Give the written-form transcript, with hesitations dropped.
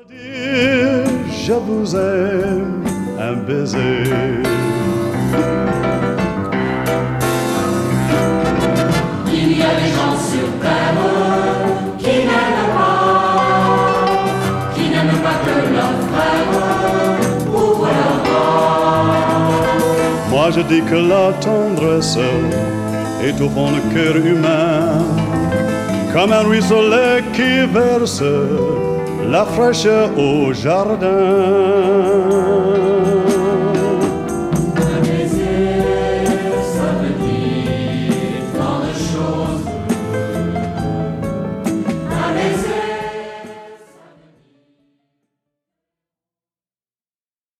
Dire je vous aime, un baiser. Il y a des gens sur terre qui n'aiment pas que leurs frères ouvrent leurs bras. Moi je dis que la tendresse est au fond du cœur humain, comme un ruisselet qui verse la fraîcheur au jardin.